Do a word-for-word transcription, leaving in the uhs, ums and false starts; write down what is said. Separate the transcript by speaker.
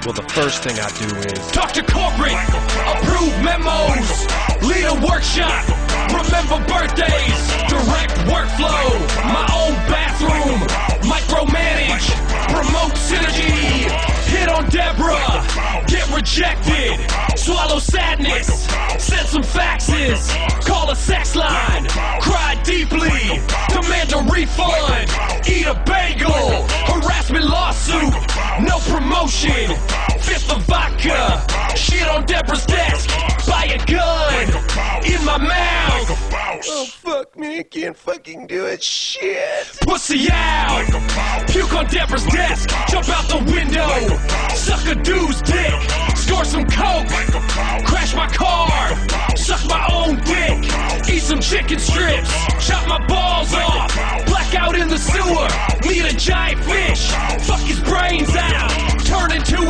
Speaker 1: Well, the first thing I do is
Speaker 2: talk to corporate, approve memos, lead a workshop, remember birthdays, direct workflow, my own bathroom, micromanage, promote synergy, hit on Deborah, get rejected, swallow sadness, send some faxes, call a sex line, cry deeply, demand a refund, eat a bagel, harassment lawsuit, no promotion, fifth of vodka, shit on Deborah's desk, buy a gun, in my mouth.
Speaker 1: oh fuck me, I can't fucking do it. Shit.
Speaker 2: Pussy out, puke on Deborah's desk, jump out the window, suck a dude's dick, score some coke, crash my car, suck my own dick, eat some chicken strips, chop my balls off, black out in the sewer, meet a giant fish, fuck his brains out, turn into